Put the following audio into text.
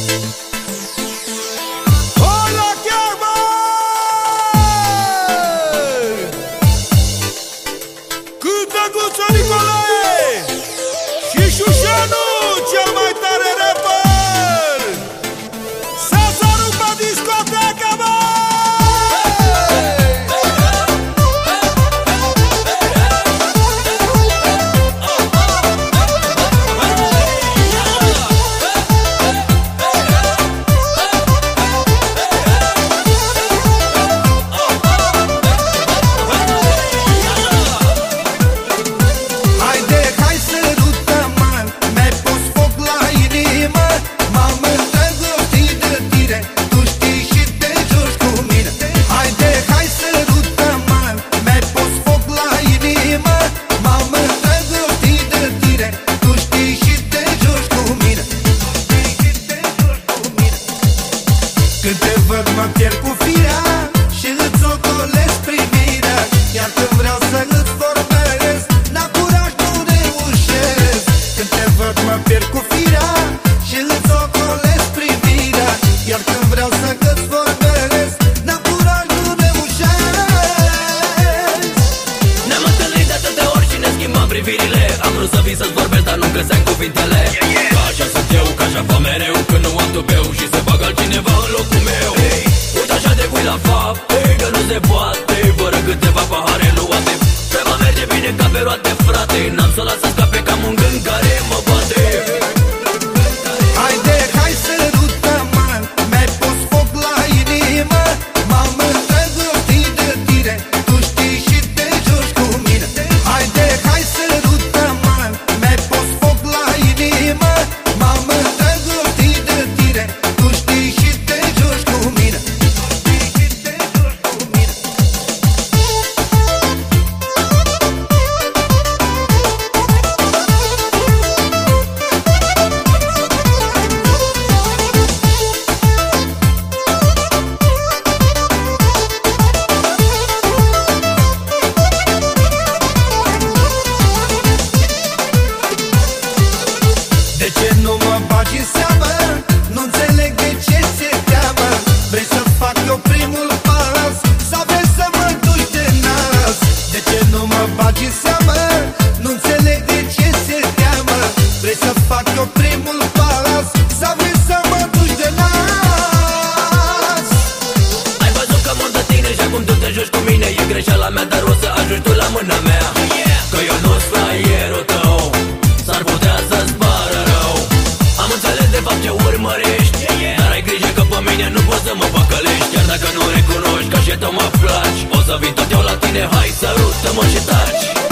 Hola, chiar, mă! Cântă Guță Nicolae și Șușanu, cel mai tare rapper. Să se rupă discoteca, mă! Când te văd mă pierd cu firea și îți ocolesc privirea. Iar când vreau să îți vorbesc, n-am curaj, nu reușesc. Când te văd mă pierd cu firea și îți ocolesc privirea. Iar când vreau să îți vorbesc, n-am curaj, nu reușesc. Ne-am întâlnit de atâtea ori și ne schimbam privirile. Am vrut să vin să-ți vorbesc, dar nu găseam cuvintele. Ca așa sunt eu, ca așa fac mereu. Când nu am tupeu și se bagă altcineva în locul meu. Uite așa de cui la fapte, că nu se poate fără câteva pahare luate. Treaba merge bine ca pe roate, frate. N-am să las să scape, că am un gând care mă bate. Haide, hai sărută-mă, mi-ai pus foc la inimă. M-am îndrăgostit de tine, tu știi și te joci cu mine. Haide, hai sărută-mă, mi-ai pus foc la inimă. M-am îndrăgostit de tine, tu știi și te joci cu mine. De ce nu mă bagi în seamă? Nu înțeleg de ce ți-e teamă. Vrei să fac eu primul pas sau vrei să mă duci de nas? De ce nu mă bagi în seamă? Nu înțeleg de ce ți-e teamă. Vrei să fac eu primul pas sau vrei să mă duci de nas? Ai văzut că mor de tine și acum tu te joci cu mine. E greșeala mea, dar o să ajungi tu la mâna mea. Că eu nu-s fraierul tău, s-ar putea să-ți pară rău. Am înțeles de fapt ce urmărești, dar ai grijă că pe mine nu poți să mă păcălești. Chiar dacă nu recunoști că și tău mă placi, o să vin tot eu la tine, hai sărută-mă și taci.